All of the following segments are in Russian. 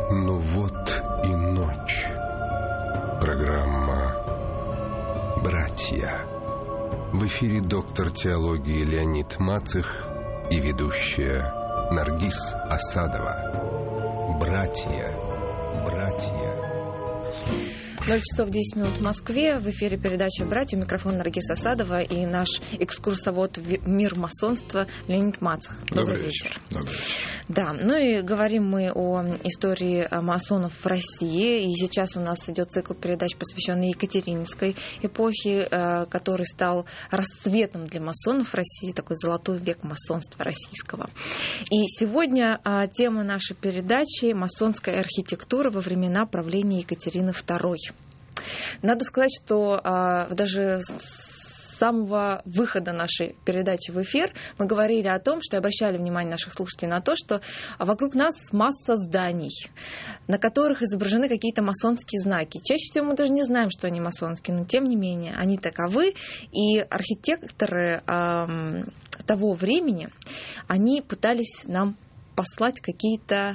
Ну вот и ночь. Программа «Братья». В эфире доктор теологии Леонид Мацых и ведущая Наргиз Асадова. «Братья». 0 часов 10 минут в Москве. В эфире передача «Братья». У микрофона Наргиз Асадова и наш экскурсовод в мир масонства Леонид Мацых. Добрый вечер. Добрый вечер. Да, ну и говорим мы о истории масонов в России. И сейчас у нас идет цикл передач, посвященный Екатерининской эпохе, который стал расцветом для масонов в России, такой золотой век масонства российского. И сегодня тема нашей передачи — масонская архитектура во времена правления Екатерины II. Надо сказать, что даже с самого выхода нашей передачи в эфир мы говорили о том, что обращали внимание наших слушателей на то, что вокруг нас масса зданий, на которых изображены какие-то масонские знаки. Чаще всего мы даже не знаем, что они масонские, но тем не менее они таковы. И архитекторы того времени, они пытались нам послать какие-то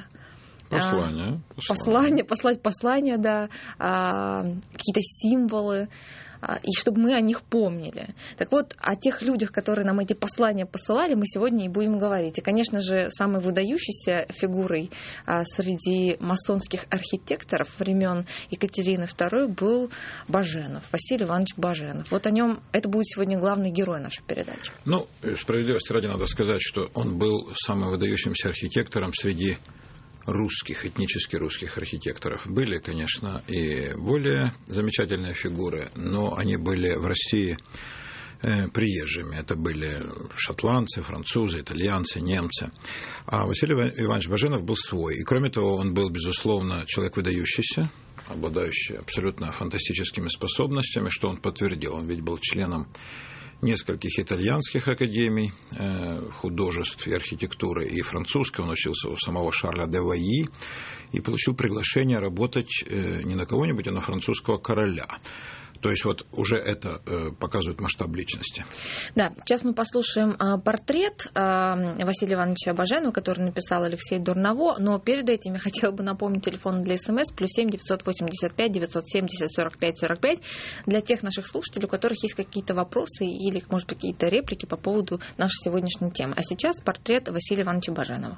послания, да, какие-то символы, и чтобы мы о них помнили. Так вот, о тех людях, которые нам эти послания посылали, мы сегодня и будем говорить. И, конечно же, самой выдающейся фигурой среди масонских архитекторов времен Екатерины II был Баженов, Василий Иванович Баженов. Вот о нем это будет сегодня главный герой нашей передачи. Ну, справедливости ради надо сказать, что он был самым выдающимся архитектором среди этнически русских архитекторов. Были, конечно, и более замечательные фигуры, но они были в России приезжими. Это были шотландцы, французы, итальянцы, немцы. А Василий Иванович Баженов был свой. И, кроме того, он был, безусловно, человек выдающийся, обладающий абсолютно фантастическими способностями, что он подтвердил. Он ведь был членом нескольких итальянских академий художеств и архитектуры, и французской. Он учился у самого Шарля де Вайи и получил приглашение работать не на кого-нибудь, а на французского короля. То есть вот уже это показывает масштаб личности. Да, сейчас мы послушаем портрет Василия Ивановича Баженова, который написал Алексей Дурново, но перед этим я хотела бы напомнить телефон для СМС +7 985 970 45 45 для тех наших слушателей, у которых есть какие-то вопросы или, может быть, какие-то реплики по поводу нашей сегодняшней темы. А сейчас портрет Василия Ивановича Баженова.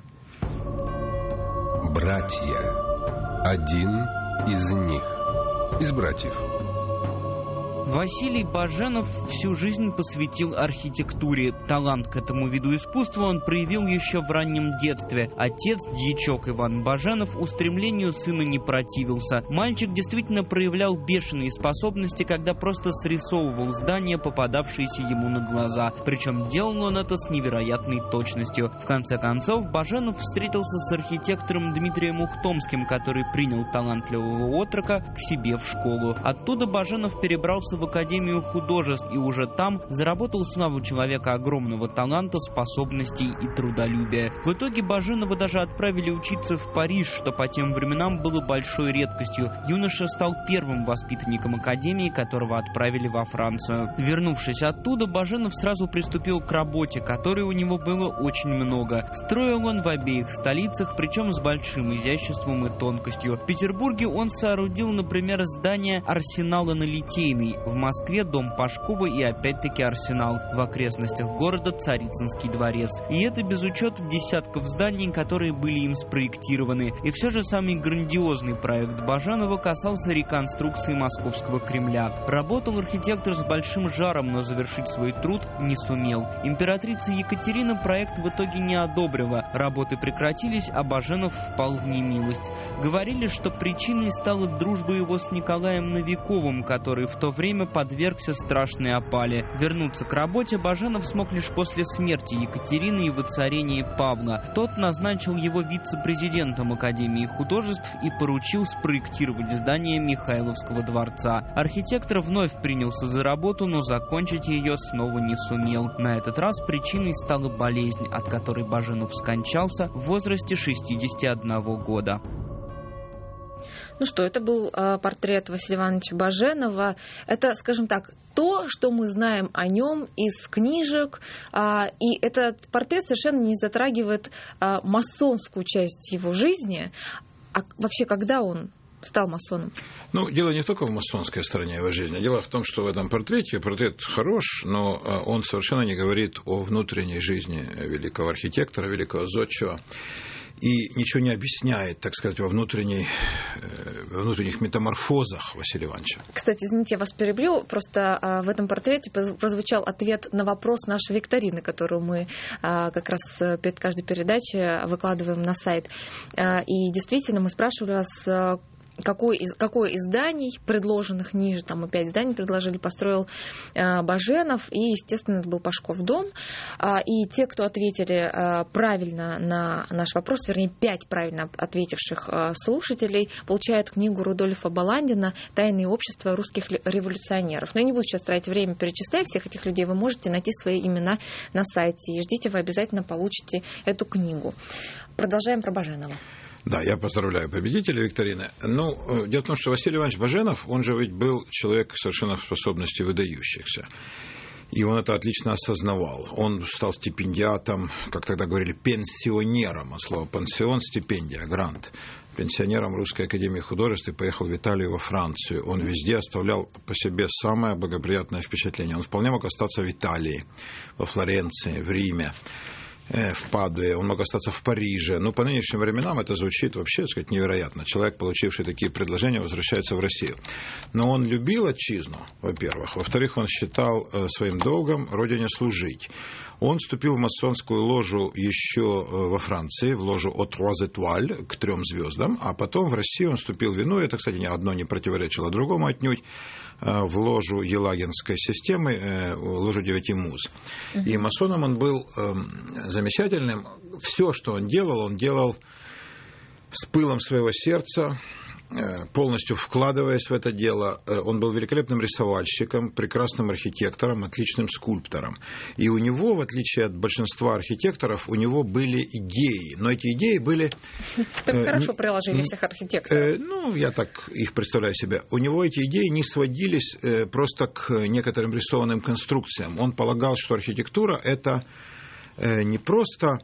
Братья. Один из них. Из братьев. Василий Баженов всю жизнь посвятил архитектуре. Талант к этому виду искусства он проявил еще в раннем детстве. Отец, дьячок Иван Баженов, устремлению сына не противился. Мальчик действительно проявлял бешеные способности, когда просто срисовывал здания, попадавшиеся ему на глаза. Причем делал он это с невероятной точностью. В конце концов, Баженов встретился с архитектором Дмитрием Ухтомским, который принял талантливого отрока к себе в школу. Оттуда Баженов перебрался в Академию художеств и уже там заработал славу человека огромного таланта, способностей и трудолюбия. В итоге Баженова даже отправили учиться в Париж, что по тем временам было большой редкостью. Юноша стал первым воспитанником Академии, которого отправили во Францию. Вернувшись оттуда, Баженов сразу приступил к работе, которой у него было очень много. Строил он в обеих столицах, причем с большим изяществом и тонкостью. В Петербурге он соорудил, например, здание Арсенала на Литейной, в Москве дом Пашкова и опять-таки Арсенал, в окрестностях города Царицынский дворец. И это без учета десятков зданий, которые были им спроектированы. И все же самый грандиозный проект Баженова касался реконструкции Московского Кремля. Работал архитектор с большим жаром, но завершить свой труд не сумел. Императрица Екатерина проект в итоге не одобрила. Работы прекратились, а Баженов впал в немилость. Говорили, что причиной стала дружба его с Николаем Новиковым, который в то время подвергся страшной опале. Вернуться к работе Баженов смог лишь после смерти Екатерины и воцарения Павла. Тот назначил его вице-президентом Академии художеств и поручил спроектировать здание Михайловского дворца. Архитектор вновь принялся за работу, но закончить ее снова не сумел. На этот раз причиной стала болезнь, от которой Баженов скончался в возрасте 61 года. Ну что, это был портрет Василия Ивановича Баженова. Это, скажем так, то, что мы знаем о нем из книжек. И этот портрет совершенно не затрагивает масонскую часть его жизни. А вообще, когда он стал масоном? Ну, дело не только в масонской стороне его жизни. Дело в том, что в этом портрет хорош, но он совершенно не говорит о внутренней жизни великого архитектора, великого зодчего, и ничего не объясняет, так сказать, во внутренних метаморфозах Василия Ивановича. Кстати, извините, я вас перебью. Просто в этом портрете прозвучал ответ на вопрос нашей викторины, которую мы как раз перед каждой передачей выкладываем на сайт. И действительно, мы спрашивали вас, какое из зданий, предложенных ниже, там мы 5 зданий предложили, построил Баженов, и, естественно, это был Пашков дом. И те, кто ответили правильно на наш вопрос, вернее, 5 правильно ответивших слушателей, получают книгу Рудольфа Баландина «Тайные общества русских революционеров». Но я не буду сейчас тратить время, перечисляя всех этих людей, вы можете найти свои имена на сайте, и ждите, вы обязательно получите эту книгу. Продолжаем про Баженова. Да, я поздравляю победителя викторины. Ну, дело в том, что Василий Иванович Баженов, он же ведь был человек совершенно в способности выдающихся. И он это отлично осознавал. Он стал стипендиатом, как тогда говорили, пенсионером. От слова пансион, стипендия, грант. Пенсионером Русской академии художеств и поехал в Италию, во Францию. Он везде оставлял по себе самое благоприятное впечатление. Он вполне мог остаться в Италии, во Флоренции, в Риме, в Падуе, он мог остаться в Париже. Но по нынешним временам это звучит вообще, так сказать, невероятно. Человек, получивший такие предложения, возвращается в Россию. Но он любил отчизну, во-первых. Во-вторых, он считал своим долгом родине служить. Он вступил в масонскую ложу еще во Франции, в ложу «Aux Trois Étoiles», к 3 звездам, а потом в Россию он вступил в иную, это, кстати, одно не противоречило другому отнюдь, в ложу Елагинской системы, ложу 9 муз. И масоном он был замечательным. Все, что он делал с пылом своего сердца, полностью вкладываясь в это дело. Он был великолепным рисовальщиком, прекрасным архитектором, отличным скульптором. И у него, в отличие от большинства архитекторов, у него были идеи. Но эти идеи были... Так хорошо приложили всех архитекторов. Ну, я так их представляю себе. У него эти идеи не сводились просто к некоторым рисованным конструкциям. Он полагал, что архитектура – это не просто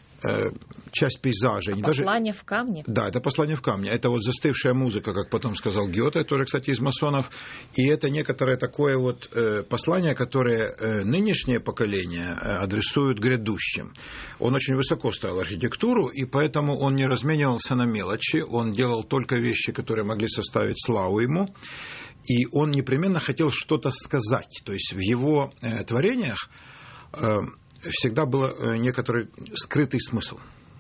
часть пейзажа. Послание в камне. Да, это послание в камне. Это вот застывшая музыка, как потом сказал Гёте, тоже, кстати, из масонов. И это некоторое такое вот послание, которое нынешнее поколение адресует грядущим. Он очень высоко ставил архитектуру, и поэтому он не разменивался на мелочи. Он делал только вещи, которые могли составить славу ему. И он непременно хотел что-то сказать. То есть в его творениях всегда был некоторый скрытый смысл.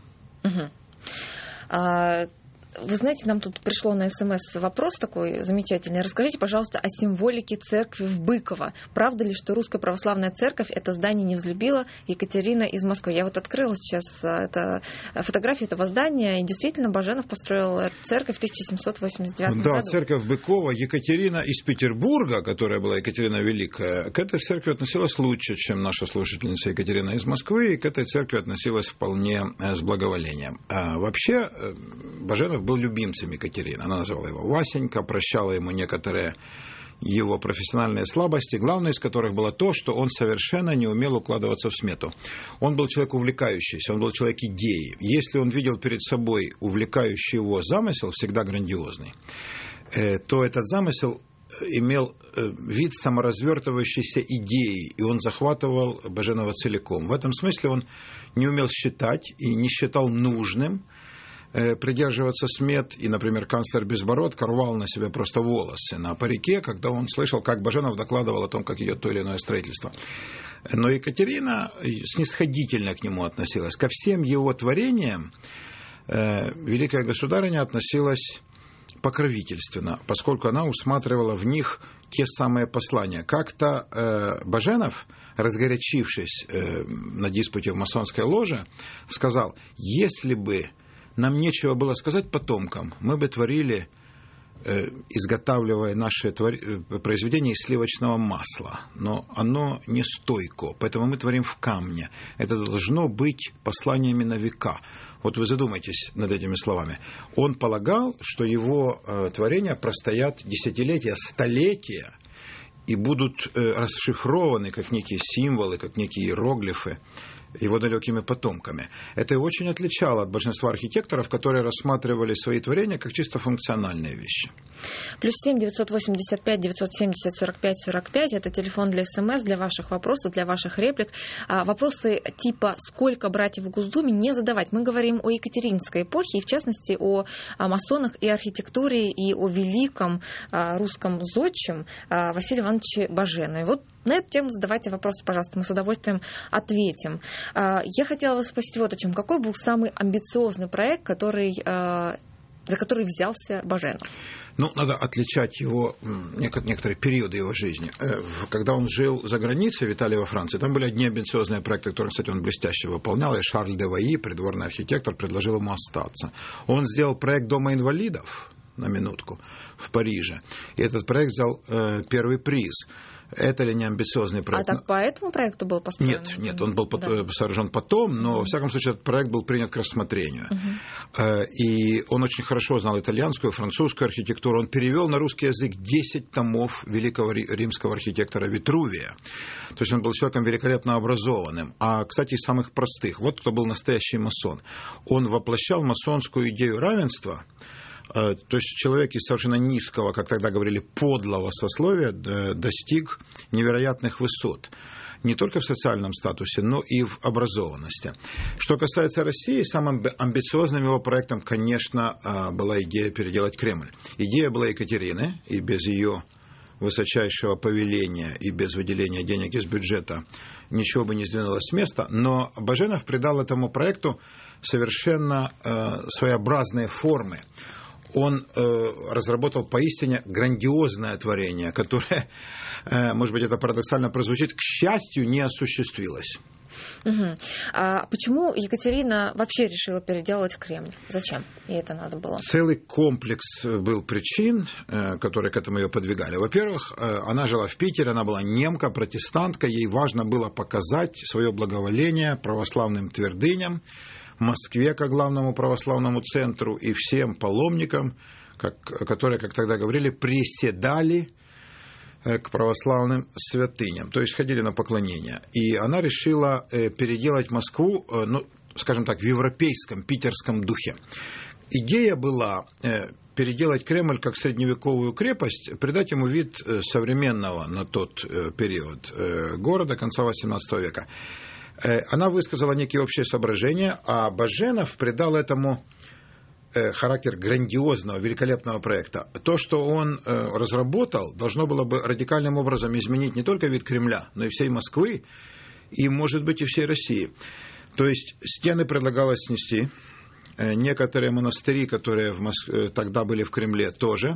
Вы знаете, нам тут пришло на СМС вопрос такой замечательный. Расскажите, пожалуйста, о символике церкви в Быково. Правда ли, что Русская Православная Церковь это здание не взлюбила? Екатерина из Москвы. Я вот открыла сейчас фотографию этого здания, и действительно Баженов построил эту церковь в 1789 году. Да, церковь Быкова. Екатерина из Петербурга, которая была Екатерина Великая, к этой церкви относилась лучше, чем наша слушательница Екатерина из Москвы, и к этой церкви относилась вполне с благоволением. Вообще, Баженов был любимцем Екатерины. Она называла его Васенька, прощала ему некоторые его профессиональные слабости, главное из которых было то, что он совершенно не умел укладываться в смету. Он был человек увлекающийся, он был человек идеи. Если он видел перед собой увлекающий его замысел, всегда грандиозный, то этот замысел имел вид саморазвертывающейся идеи, и он захватывал Баженова целиком. В этом смысле он не умел считать и не считал нужным придерживаться смет, и, например, канцлер Безбородко рвал на себе просто волосы на парике, когда он слышал, как Баженов докладывал о том, как идет то или иное строительство. Но Екатерина снисходительно к нему относилась. Ко всем его творениям великая государыня относилась покровительственно, поскольку она усматривала в них те самые послания. Как-то Баженов, разгорячившись на диспуте в масонской ложе, сказал: если бы нам нечего было сказать потомкам, мы бы творили, изготавливая наши произведения из сливочного масла. Но оно не стойко, поэтому мы творим в камне. Это должно быть посланиями на века. Вот вы задумайтесь над этими словами. Он полагал, что его творения простоят десятилетия, столетия, и будут расшифрованы как некие символы, как некие иероглифы его далекими потомками. Это и очень отличало от большинства архитекторов, которые рассматривали свои творения как чисто функциональные вещи. +7 985 970 45 45 – это телефон для СМС, для ваших вопросов, для ваших реплик. Вопросы типа «Сколько братьев в Госдуме?» не задавать. Мы говорим о Екатерининской эпохе, и в частности о масонах и архитектуре, и о великом русском зодчем Василии Ивановиче Баженове. Вот на эту тему задавайте вопросы, пожалуйста, мы с удовольствием ответим. Я хотела вас спросить вот о чем. Какой был самый амбициозный проект, за который взялся Баженов? Надо отличать его, некоторые периоды его жизни. Когда он жил за границей, в Италии, во Франции, там были одни амбициозные проекты, которые, кстати, он блестяще выполнял, и Шарль де Ваи, придворный архитектор, предложил ему остаться. Он сделал проект Дома инвалидов, на минутку, в Париже, и этот проект взял первый приз. Это ли не амбициозный проект? А так по этому проекту был построен? Нет, он был сооружен потом, но, во всяком случае, этот проект был принят к рассмотрению. И он очень хорошо знал итальянскую, французскую архитектуру. Он перевел на русский язык 10 томов великого римского архитектора Витрувия. То есть он был человеком великолепно образованным. А, кстати, из самых простых. Вот кто был настоящий масон. Он воплощал масонскую идею равенства. То есть человек из совершенно низкого, как тогда говорили, подлого сословия достиг невероятных высот. Не только в социальном статусе, но и в образованности. Что касается России, самым амбициозным его проектом, конечно, была идея переделать Кремль. Идея была Екатерины, и без ее высочайшего повеления, и без выделения денег из бюджета ничего бы не сдвинулось с места. Но Баженов придал этому проекту совершенно своеобразные формы. Он разработал поистине грандиозное творение, которое, может быть, это парадоксально прозвучит, к счастью, не осуществилось. А почему Екатерина вообще решила переделать Кремль? Зачем ей это надо было? Целый комплекс был причин, которые к этому ее подвигали. Во-первых, она жила в Питере, она была немка, протестантка, ей важно было показать свое благоволение православным твердыням, Москве как главному православному центру и всем паломникам, которые, как тогда говорили, приседали к православным святыням, то есть ходили на поклонение. И она решила переделать Москву, скажем так, в европейском, питерском духе. Идея была переделать Кремль как средневековую крепость, придать ему вид современного на тот период города конца XVIII века. Она высказала некие общие соображения, а Баженов придал этому характер грандиозного, великолепного проекта. То, что он разработал, должно было бы радикальным образом изменить не только вид Кремля, но и всей Москвы, и, может быть, и всей России. То есть стены предлагалось снести, некоторые монастыри, которые тогда были в Кремле, тоже.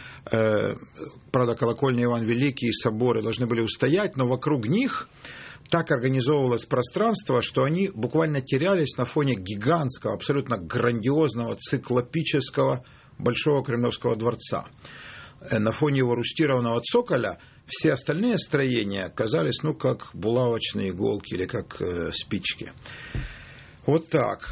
Правда, колокольня Иван Великий и соборы должны были устоять, но вокруг них так организовывалось пространство, что они буквально терялись на фоне гигантского, абсолютно грандиозного, циклопического Большого Кремлевского дворца. На фоне его рустированного цоколя все остальные строения казались, как булавочные иголки или как спички. Вот так.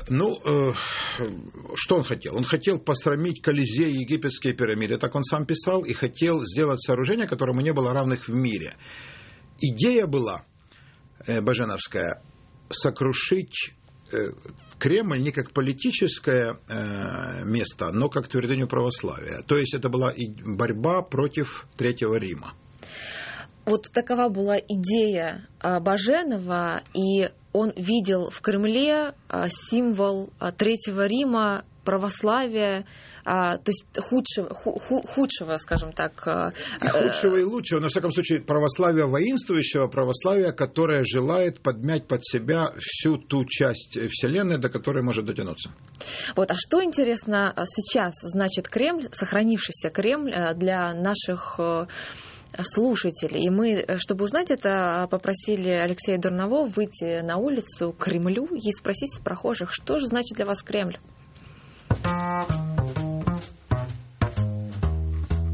Что он хотел? Он хотел посрамить Колизей и египетские пирамиды, так он сам писал, и хотел сделать сооружение, которому не было равных в мире. Идея была баженовская сокрушить Кремль не как политическое место, но как твердыню православия. То есть это была борьба против Третьего Рима. Вот такова была идея Баженова, и он видел в Кремле символ Третьего Рима, православия, то есть худшего, скажем так. Худшего и лучшего, но, во всяком случае, православия воинствующего, православия, которое желает подмять под себя всю ту часть Вселенной, до которой может дотянуться. Вот, а что интересно сейчас значит Кремль, сохранившийся Кремль для наших слушателей? И мы, чтобы узнать это, попросили Алексея Дурнового выйти на улицу к Кремлю и спросить прохожих, что же значит для вас Кремль?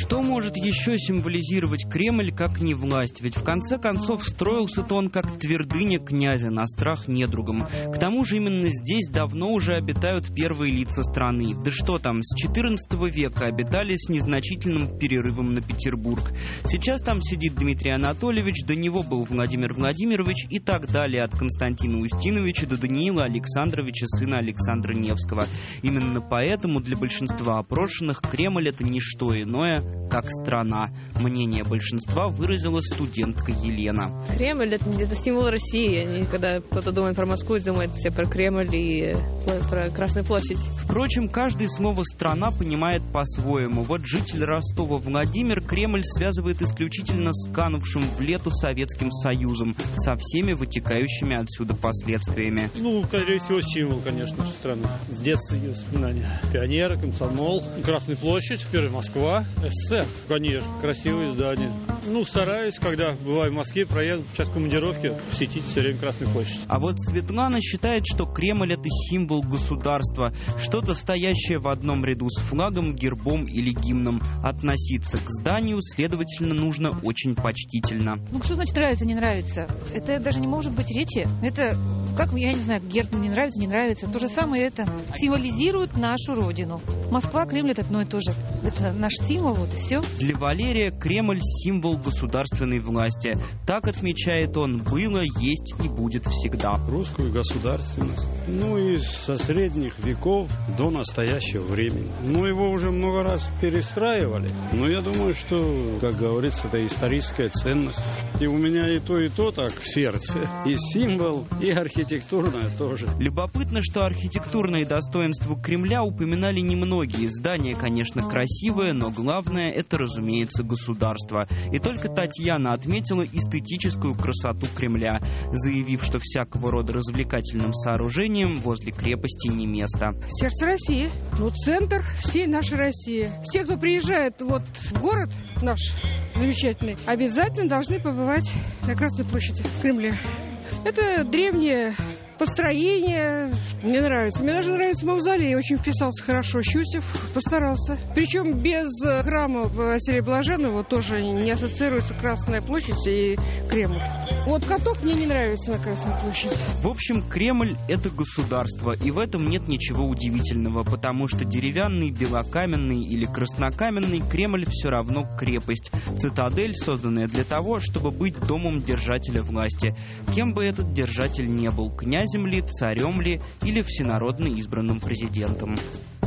Что может еще символизировать Кремль, как не власть? Ведь в конце концов строился-то он как твердыня князя на страх недругам. К тому же именно здесь давно уже обитают первые лица страны. Да что там, с XIV века обитали с незначительным перерывом на Петербург. Сейчас там сидит Дмитрий Анатольевич, до него был Владимир Владимирович и так далее, от Константина Устиновича до Даниила Александровича, сына Александра Невского. Именно поэтому для большинства опрошенных Кремль — это не что иное, как страна. Мнение большинства выразила студентка Елена. Кремль — это символ России. Когда кто-то думает про Москву, думает все про Кремль и про Красную площадь. Впрочем, каждый слово «страна» понимает по-своему. Вот житель Ростова Владимир Кремль связывает исключительно с канувшим в лету Советским Союзом, со всеми вытекающими отсюда последствиями. Скорее всего, символ, конечно же, страны. С детства ее воспоминания. Пионеры, комсомол, Красная площадь, первая Москва, СССР. Конечно, красивые здания. Стараюсь, когда бываю в Москве, проеду в час командировки, посетить все время Красную площадь. А вот Светлана считает, что Кремль — это символ государства, что-то стоящее в одном ряду с флагом, гербом или гимном. Относиться к зданию, следовательно, нужно очень почтительно. Что значит нравится, не нравится? Это даже не может быть речи. Это, я не знаю, герб не нравится, не нравится. То же самое это символизирует нашу родину. Москва, Кремль — это одно и то же. Это наш символ, вот и все. Для Валерия Кремль — символ государственной власти. Так отмечает он, было, есть и будет всегда. Русскую государственность. И со средних веков до настоящего времени. Его уже много раз перестраивали. Но я думаю, что, как говорится, это историческая ценность. И у меня и то так в сердце. И символ, и архитектурное тоже. Любопытно, что архитектурные достоинства Кремля упоминали немногие. Здание, конечно, красивое, но главное — это, разумеется, государство. И только Татьяна отметила эстетическую красоту Кремля, заявив, что всякого рода развлекательным сооружениям возле крепости не место. Сердце России. Центр всей нашей России. Все, кто приезжает в город наш замечательный, обязательно должны побывать на Красной площади в Кремле. Это древнее построение. Мне нравится. Мне даже нравится мавзолей. Очень вписался хорошо. Щусев постарался. Причем без храма Василия Блаженного тоже не ассоциируется Красная площадь и Кремль. Каток мне не нравится на Красной площади. В общем, Кремль — это государство. И в этом нет ничего удивительного, потому что деревянный, белокаменный или краснокаменный Кремль все равно крепость. Цитадель, созданная для того, чтобы быть домом держателя власти. Кем бы этот держатель не был, князем ли, царем ли или всенародно избранным президентом.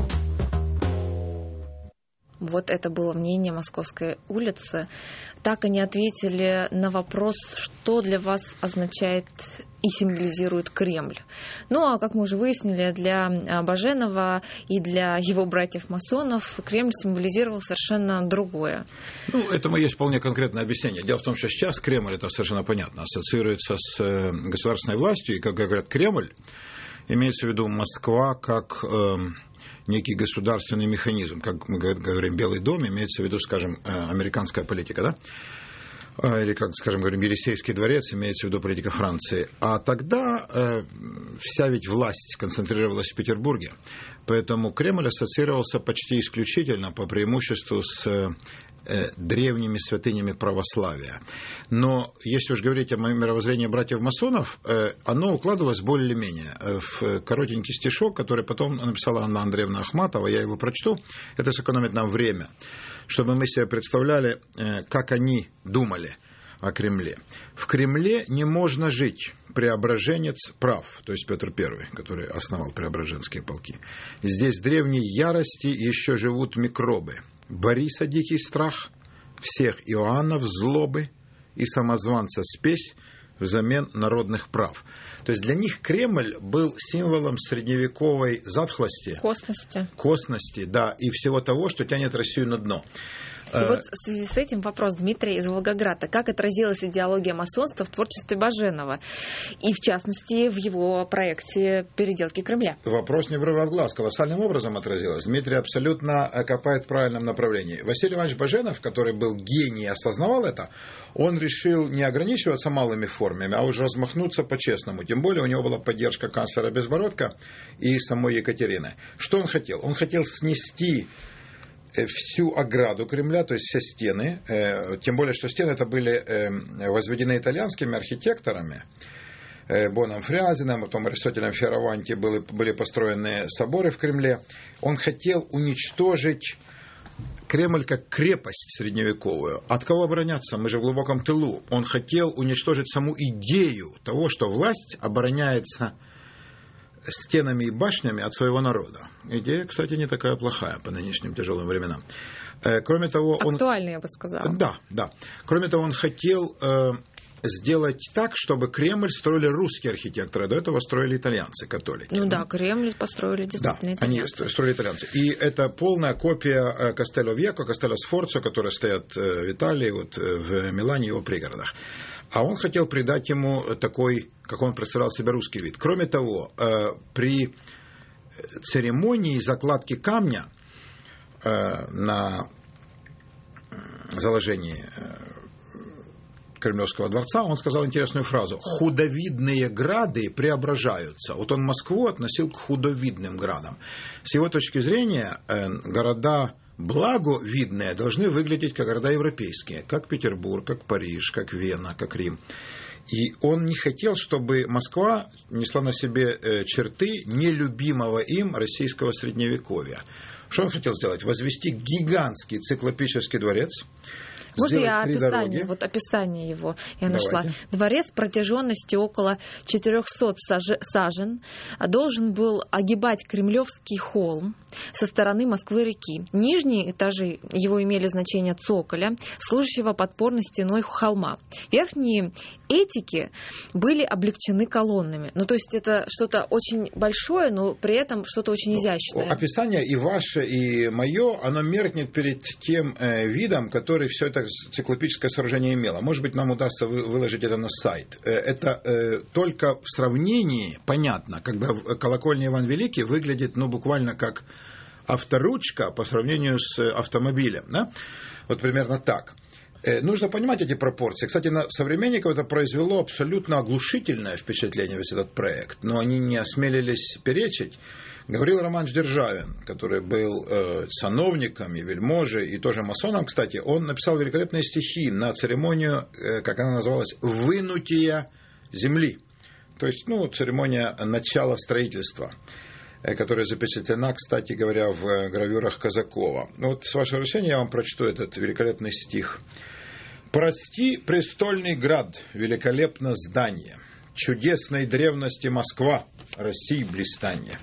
Вот это было мнение Московской улицы. Так они ответили на вопрос, что для вас означает и символизирует Кремль. А как мы уже выяснили, для Баженова и для его братьев-масонов Кремль символизировал совершенно другое. Этому есть вполне конкретное объяснение. Дело в том, что сейчас Кремль, это совершенно понятно, ассоциируется с государственной властью, и, как говорят, Кремль, имеется в виду Москва как некий государственный механизм. Как мы говорим, Белый дом, имеется в виду, скажем, американская политика, да? Или, как, скажем, говорим, Елисейский дворец, имеется в виду политика Франции. А тогда вся ведь власть концентрировалась в Петербурге. Поэтому Кремль ассоциировался почти исключительно по преимуществу с древними святынями православия. Но если уж говорить о мировоззрении братьев-масонов, оно укладывалось более-менее в коротенький стишок, который потом написала Анна Андреевна Ахматова, я его прочту, это сэкономит нам время, чтобы мы себе представляли, как они думали о Кремле. В Кремле не можно жить. Преображенец прав, то есть Петр I, который основал Преображенские полки. Здесь древней ярости еще живут микробы. Бориса дикий страх, всех Иоаннов злобы и самозванца спесь взамен народных прав. То есть для них Кремль был символом средневековой затхлости, косности, да, и всего того, что тянет Россию на дно. И в связи с этим вопрос Дмитрия из Волгограда. Как отразилась идеология масонства в творчестве Баженова? И, в частности, в его проекте «Переделки Кремля». Вопрос не врывая в глаз. Колоссальным образом отразилась. Дмитрий абсолютно копает в правильном направлении. Василий Иванович Баженов, который был гений и осознавал это, он решил не ограничиваться малыми формами, а уже размахнуться по-честному. Тем более у него была поддержка канцлера Безбородко и самой Екатерины. Что он хотел? Он хотел снести всю ограду Кремля, то есть все стены, тем более, что стены это были возведены итальянскими архитекторами, Боном Фрязиным, потом Аристотелем Фиораванти были построены соборы в Кремле. Он хотел уничтожить Кремль как крепость средневековую. От кого обороняться? Мы же в глубоком тылу. Он хотел уничтожить саму идею того, что власть обороняется стенами и башнями от своего народа. Идея, кстати, не такая плохая по нынешним тяжелым временам. Кроме того, актуальная, я бы сказала. Да. Кроме того, он хотел сделать так, чтобы Кремль строили русские архитекторы. До этого строили итальянцы, католики. Кремль построили действительно итальянцы. Они строили итальянцы. И это полная копия Кастелло Вьеко, Кастелло Сфорцо, которые стоят в Италии, в Милане, его пригородах. А он хотел придать ему такой, как он представлял себе, русский вид. Кроме того, при церемонии закладки камня на заложении Кремлевского дворца, он сказал интересную фразу: «Худовидные грады преображаются». Вот он Москву относил к худовидным градам. С его точки зрения, города благовидные должны выглядеть как города европейские, как Петербург, как Париж, как Вена, как Рим. И он не хотел, чтобы Москва несла на себе черты нелюбимого им российского средневековья. Что он хотел сделать? Возвести гигантский циклопический дворец. Можно я описание его я нашла? Дворец протяженностью около 400 сажен должен был огибать Кремлевский холм со стороны Москвы-реки. Нижние этажи его имели значение цоколя, служащего подпорной стеной холма. Верхние этики были облегчены колоннами. То есть это что-то очень большое, но при этом что-то очень изящное. Описание и ваше, и мое, оно меркнет перед тем видом, который все это циклопическое сооружение имело. Может быть, нам удастся выложить это на сайт. Это только в сравнении понятно, когда колокольня Иван Великий выглядит буквально как авторучка по сравнению с автомобилем. Да? Вот примерно так. Нужно понимать эти пропорции. Кстати, на современников это произвело абсолютно оглушительное впечатление, весь этот проект, но они не осмелились перечить. Говорил Роман Державин, который был сановником и вельможей, и тоже масоном, кстати. Он написал великолепные стихи на церемонию, как она называлась, «Вынутия земли». То есть, церемония начала строительства, которая запечатлена, кстати говоря, в гравюрах Казакова. С вашего разрешения я вам прочту этот великолепный стих. «Прости, престольный град, великолепно здание, чудесной древности Москва, России блистанье.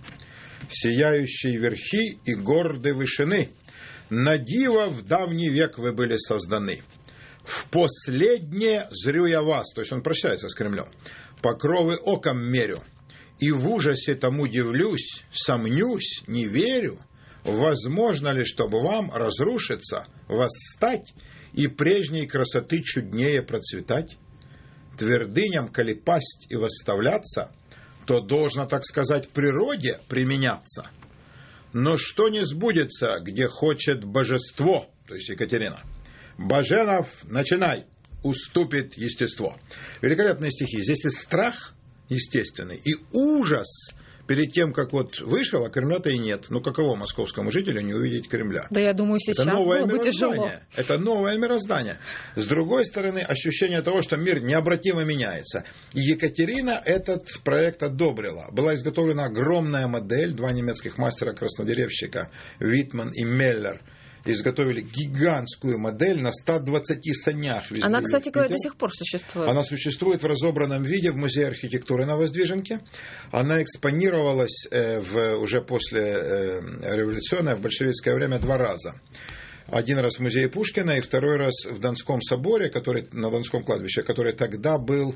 Сияющие верхи и горды вышины, на диво в давний век вы были созданы. В последнее зрю я вас», то есть он прощается с Кремлем, «покровы оком мерю, и в ужасе тому дивлюсь, сомнюсь, не верю, возможно ли, чтобы вам разрушиться, восстать и прежней красоты чуднее процветать? Твердыням, коли пасть и восставляться, то должно, так сказать, природе применяться. Но что не сбудется, где хочет божество, то есть Екатерина? Баженов, начинай, уступит естество». Великолепные стихи. Здесь и страх естественный, и ужас перед тем, как вышел, а Кремля-то и нет. Каково московскому жителю не увидеть Кремля? Да, я думаю, сейчас было бы тяжело. Это новое мироздание. С другой стороны, ощущение того, что мир необратимо меняется. И Екатерина этот проект одобрила. Была изготовлена огромная модель, 2 немецких мастера-краснодеревщика, Витман и Меллер, изготовили гигантскую модель на 120 санях. Она, кстати говоря, до сих пор существует. Она существует в разобранном виде в Музее архитектуры на Воздвиженке. Она экспонировалась уже после революционное, в большевистское время 2 раза. Один раз в музее Пушкина и 2-й раз в Донском соборе, на Донском кладбище, который тогда был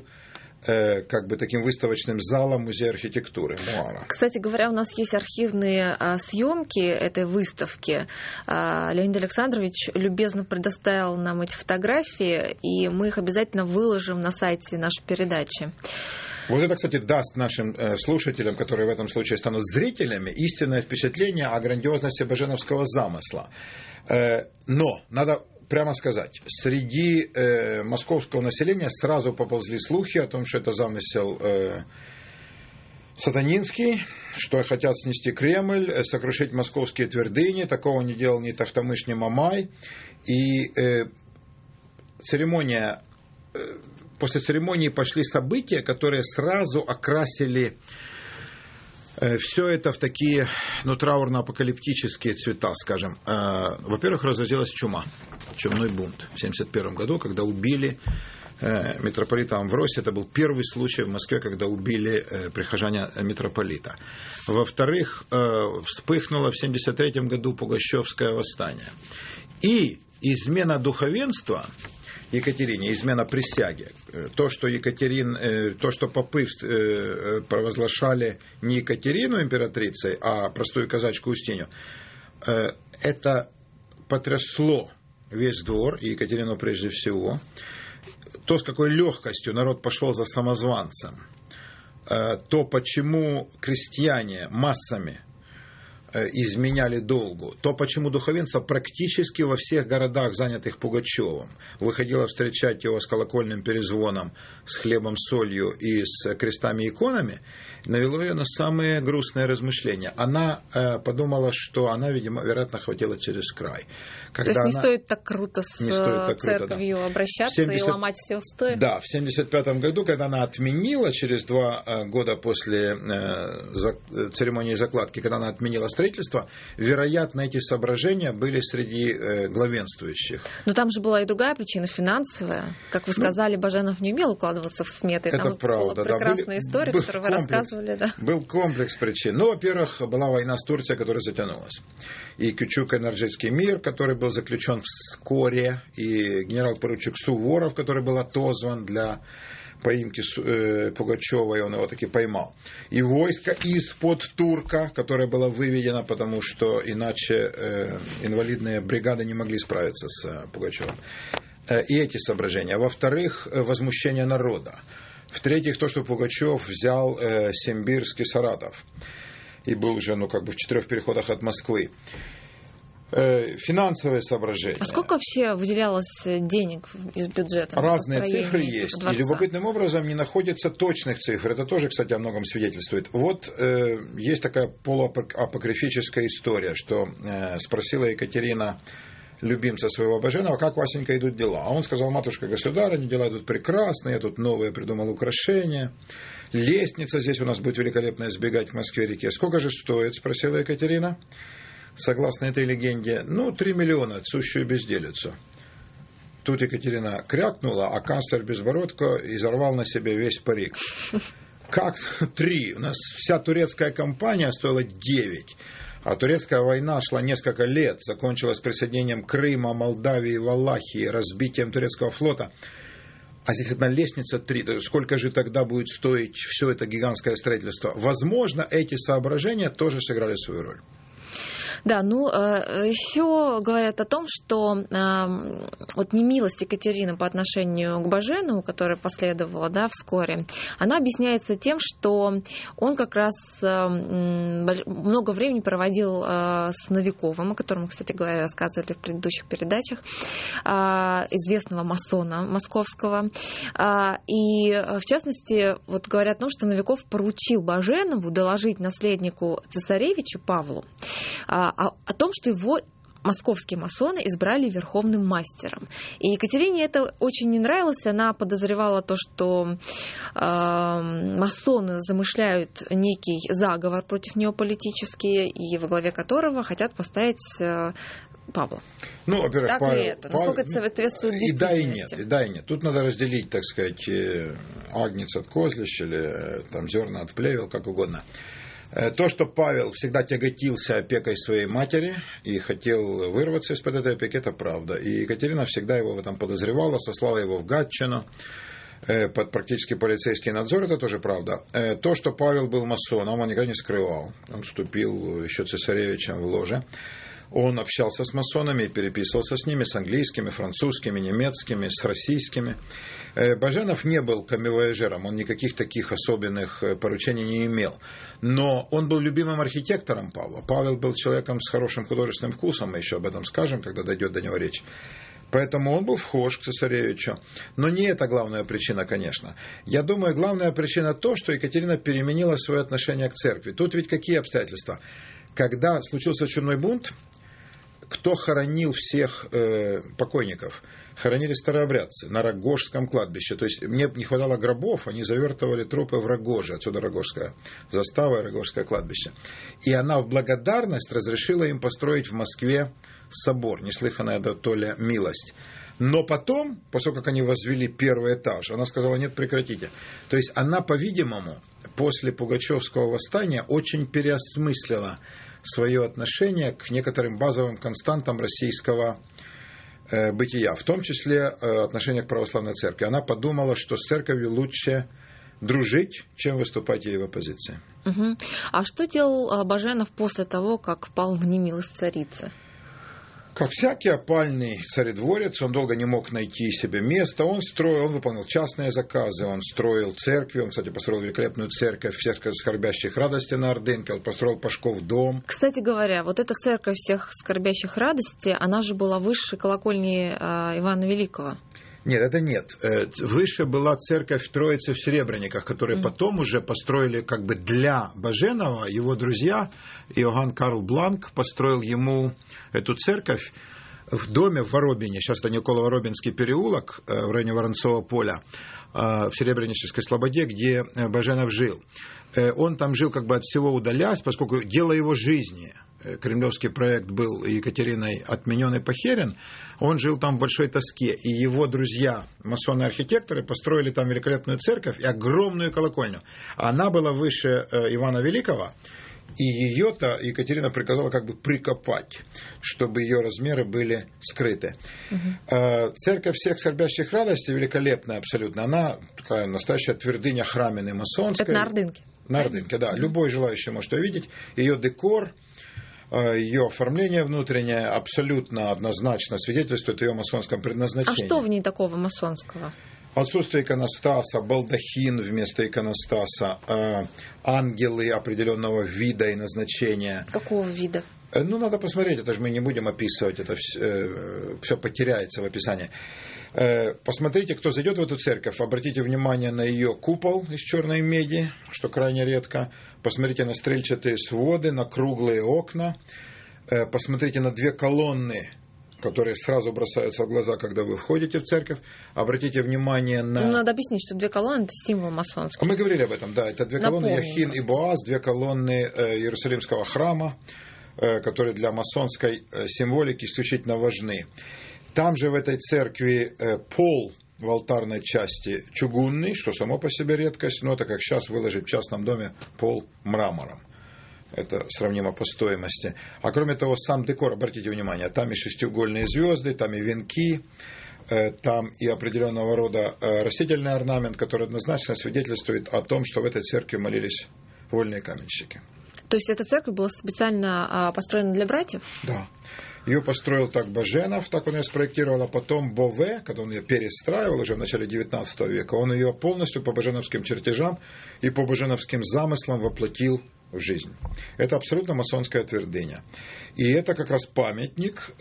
таким выставочным залом Музея архитектуры. Кстати говоря, у нас есть архивные съемки этой выставки. Леонид Александрович любезно предоставил нам эти фотографии, и мы их обязательно выложим на сайте нашей передачи. Вот это, кстати, даст нашим слушателям, которые в этом случае станут зрителями, истинное впечатление о грандиозности баженовского замысла. Но надо прямо сказать, среди московского населения сразу поползли слухи о том, что это замысел сатанинский, что хотят снести Кремль, сокрушить московские твердыни. Такого не делал ни Тохтамыш, ни Мамай. И после церемонии пошли события, которые сразу окрасили все это в такие, траурно-апокалиптические цвета, скажем. Во-первых, разразилась чума, чумной бунт в 1971 году, когда убили митрополита Амвросия. Это был первый случай в Москве, когда убили прихожане митрополита. Во-вторых, вспыхнуло в 1973 году Пугачевское восстание. И измена духовенства Екатерине, измена присяги, то, что попы провозглашали не Екатерину императрицей, а простую казачку Устинью, это потрясло весь двор, и Екатерину прежде всего. То, с какой легкостью народ пошел за самозванцем, то, почему крестьяне массами изменяли долгу, то, почему духовенство практически во всех городах, занятых Пугачевым, выходило встречать его с колокольным перезвоном, с хлебом, солью и с крестами и иконами, навело ее на самые грустные размышления. Она подумала, что она, вероятно, хватила через край. То есть не стоит так круто с церковью обращаться и ломать все устои? Да, в 1975 году, когда она отменила, через 2 года после церемонии закладки, когда она отменила строительство, вероятно, эти соображения были среди главенствующих. Но там же была и другая причина, финансовая. Как вы сказали, Баженов не умел укладываться в сметы. Это там правда. Была прекрасная история, которую вы рассказывали. Да. Был комплекс причин. Во-первых, была война с Турцией, которая затянулась. И Кючук-Энерджийский мир, который был заключен вскоре, и генерал-поручик Суворов, который был отозван для поимки Пугачева, и он его таки поймал. И войско из-под Турка, которое было выведено, потому что иначе инвалидные бригады не могли справиться с Пугачевым. И эти соображения. Во-вторых, возмущение народа. В-третьих, то, что Пугачев взял Симбирск и Саратов. И был уже, в 4 переходах от Москвы. Финансовые соображения. А сколько вообще выделялось денег из бюджета? Разные цифры есть. Дворца. И любопытным образом не находится точных цифр. Это тоже, кстати, о многом свидетельствует. Вот есть такая полуапокрифическая история, что спросила Екатерина любимца своего Баженова, как, Васенька, идут дела. А он сказал: матушка государыня, дела идут прекрасно, я тут новые придумал украшения. Лестница здесь у нас будет великолепная сбегать к Москве-реке. Сколько же стоит? Спросила Екатерина. Согласно этой легенде, 3 миллиона, сущую безделицу. Тут Екатерина крякнула, а канцлер Безбородко изорвал на себе весь парик. Как 3? У нас вся турецкая компания стоила 9. А турецкая война шла несколько лет, закончилась присоединением Крыма, Молдавии, Валахии, разбитием турецкого флота. А здесь одна лестница 3. Сколько же тогда будет стоить все это гигантское строительство? Возможно, эти соображения тоже сыграли свою роль. Да, еще говорят о том, что вот немилость Екатерины по отношению к Баженову, которая последовала, вскоре, она объясняется тем, что он как раз много времени проводил с Новиковым, о котором мы, кстати говоря, рассказывали в предыдущих передачах, известного масона московского. И, в частности, вот говорят о том, что Новиков поручил Баженову доложить наследнику цесаревичу Павлу о том, что его московские масоны избрали верховным мастером. И Екатерине это очень не нравилось. Она подозревала то, что масоны замышляют некий заговор против нее политический, и во главе которого хотят поставить Павла. Во-первых, так ли это? Насколько это соответствует действительности? И да, и нет. Тут надо разделить, так сказать, агнец от козлища, или зерна от плевел, как угодно. То, что Павел всегда тяготился опекой своей матери и хотел вырваться из-под этой опеки, это правда. И Екатерина всегда его в этом подозревала, сослала его в Гатчину под практически полицейский надзор, это тоже правда. То, что Павел был масоном, он никогда не скрывал. Он вступил еще цесаревичем в ложе. Он общался с масонами, переписывался с ними, с английскими, французскими, немецкими, с российскими. Баженов не был камевояжером, он никаких таких особенных поручений не имел. Но он был любимым архитектором Павла. Павел был человеком с хорошим художественным вкусом, мы еще об этом скажем, когда дойдет до него речь. Поэтому он был вхож к цесаревичу. Но не это главная причина, конечно. Я думаю, главная причина то, что Екатерина переменила свое отношение к церкви. Тут ведь какие обстоятельства? Когда случился очередной бунт, кто хоронил всех покойников? Хоронили старообрядцы на Рогожском кладбище. То есть мне не хватало гробов, они завертывали трупы в Рогоже, отсюда Рогожская застава и Рогожское кладбище. И она в благодарность разрешила им построить в Москве собор, неслыханная дотоле милость. Но потом, после того, как они возвели первый этаж, она сказала: нет, прекратите. То есть она, по-видимому, после Пугачевского восстания очень переосмыслила свое отношение к некоторым базовым константам российского бытия, в том числе отношение к православной церкви. Она подумала, что с церковью лучше дружить, чем выступать ей в оппозиции. Угу. А что делал Баженов после того, как впал в немилость царицы? Как всякий опальный царедворец, он долго не мог найти себе места. Он выполнял частные заказы, он строил церкви. Он, кстати, построил великолепную церковь всех скорбящих радостей на Ордынке. Он построил Пашков дом. Кстати говоря, вот эта церковь всех скорбящих радостей, она же была выше колокольни Ивана Великого. Нет, это нет. Выше была церковь Троицы в Серебряниках, которую потом уже построили как бы для Баженова. Его друзья, Иоганн Карл Бланк, построил ему эту церковь в доме в Воробине. Сейчас это Николо-Воробинский переулок в районе Воронцова поля, в Серебрянической слободе, где Баженов жил. Он там жил как бы от всего удаляясь, поскольку дело его жизни. Кремлевский проект был Екатериной отменен и похерен, он жил там в большой тоске, и его друзья, масоны-архитекторы, построили там великолепную церковь и огромную колокольню. Она была выше Ивана Великого, и ее-то Екатерина приказала как бы прикопать, чтобы ее размеры были скрыты. Церковь всех скорбящих радостей великолепная абсолютно, она такая настоящая твердыня храмины масонской. Это на Ордынке? На Ордынке, да. Любой желающий может ее видеть. Ее декор, ее оформление внутреннее абсолютно однозначно свидетельствует о ее масонском предназначении. А что в ней такого масонского? Отсутствие иконостаса, балдахин вместо иконостаса, ангелы определенного вида и назначения. Какого вида? Ну, надо посмотреть, это же мы не будем описывать, это все потеряется в описании. Посмотрите, кто зайдет в эту церковь, обратите внимание на ее купол из черной меди, что крайне редко. Посмотрите на стрельчатые своды, на круглые окна. Посмотрите на две колонны, которые сразу бросаются в глаза, когда вы входите в церковь. Обратите внимание на... Ну, надо объяснить, что две колонны – это символ масонский. Мы говорили об этом, да. Это две колонны Яхин и Боаз, две колонны Иерусалимского храма, которые для масонской символики исключительно важны. Там же в этой церкви пол в алтарной части чугунный, что само по себе редкость, но это как сейчас выложить в частном доме пол мрамором. Это сравнимо по стоимости. А кроме того, сам декор, обратите внимание, там и шестиугольные звезды, там и венки, там и определенного рода растительный орнамент, который однозначно свидетельствует о том, что в этой церкви молились вольные каменщики. То есть эта церковь была специально построена для братьев? Да. Ее построил так Баженов, так он ее спроектировал, а потом Бове, когда он ее перестраивал уже в начале XIX века, он ее полностью по баженовским чертежам и по баженовским замыслам воплотил в жизнь. Это абсолютно масонская твердыня. И это как раз памятник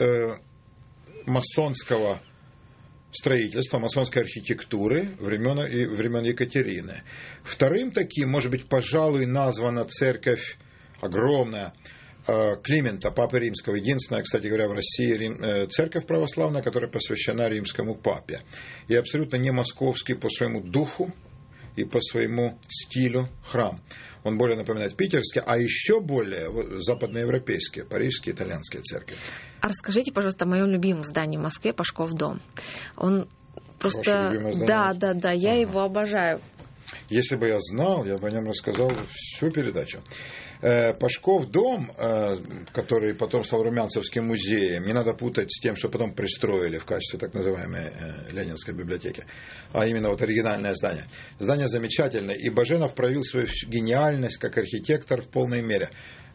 масонского строительства, масонской архитектуры времен Екатерины. Вторым таким, может быть, пожалуй, названа церковь огромная Климента, Папы Римского. Единственная, кстати говоря, в России церковь православная, которая посвящена римскому папе. И абсолютно не московский по своему духу и по своему стилю храм. Он более напоминает питерские, а еще более западноевропейские, парижские, итальянские церкви. А расскажите, пожалуйста, о моем любимом здании в Москве, Пашков дом. Он просто... Да, я его обожаю. Если бы я знал, я бы о нем рассказал всю передачу. Пашков дом, который потом стал Румянцевским музеем, не надо путать с тем, что потом пристроили в качестве так называемой Ленинской библиотеки, а именно вот оригинальное здание. Здание замечательное, и Баженов проявил свою гениальность как архитектор в полной мере.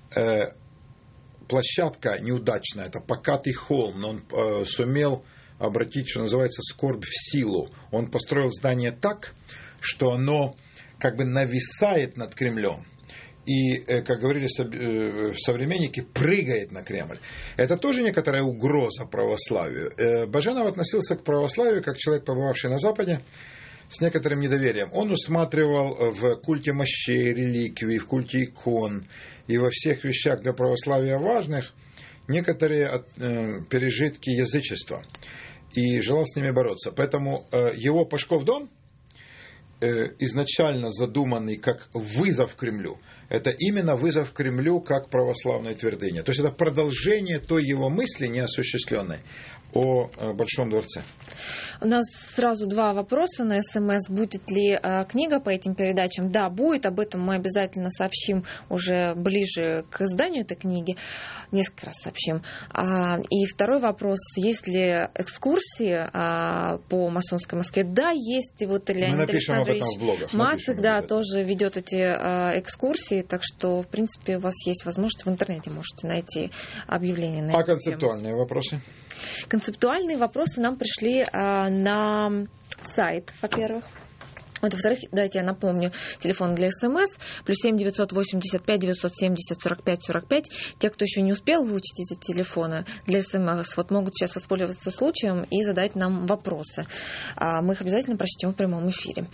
Площадка неудачная, это покатый холм, но он сумел обратить, что называется, скорбь в силу. Он построил здание так, что оно как бы нависает над Кремлем. и, как говорили современники, прыгает на Кремль. Это тоже некоторая угроза православию. Баженов относился к православию как человек, побывавший на Западе, с некоторым недоверием. Он усматривал в культе мощей, реликвий, в культе икон и во всех вещах для православия важных некоторые пережитки язычества. И желал с ними бороться. Поэтому его Пашков дом, изначально задуманный как вызов Кремлю, это именно вызов Кремлю как православной твердыне. То есть это продолжение той его мысли неосуществленной о Большом дворце. У нас сразу два вопроса на СМС. Будет ли книга по этим передачам? Да, будет. Об этом мы обязательно сообщим уже ближе к изданию этой книги. Несколько раз сообщим. И второй вопрос. Есть ли экскурсии по масонской Москве? Да, есть. Вот Леонид Александрович Мацик, да, тоже ведет эти экскурсии. Так что, в принципе, у вас есть возможность в интернете можете найти объявление на эту тему. Концептуальные вопросы? Концептуальные вопросы нам пришли на сайт, во-первых. Вот, во-вторых, давайте я напомню, телефон для СМС, +7 985 970 45 45. Те, кто еще не успел выучить эти телефоны для СМС, вот могут сейчас воспользоваться случаем и задать нам вопросы. Мы их обязательно прочтем в прямом эфире.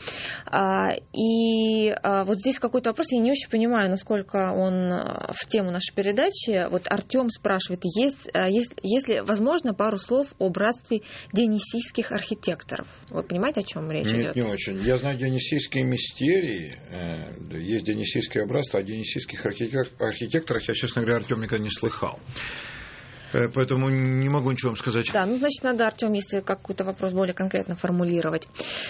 И вот здесь какой-то вопрос, я не очень понимаю, насколько он в тему нашей передачи. Вот Артем спрашивает, есть ли, возможно, пару слов о братстве дионисийских архитекторов? Вы понимаете, о чем речь идет? Нет, не очень. Я знаю дионисийские мистерии, есть дионисийское братство, о дионисийских архитекторах я, честно говоря, Артем никогда не слыхал. Поэтому не могу ничего вам сказать. Да, ну, значит, надо, Артем, если какой-то вопрос более конкретно формулировать.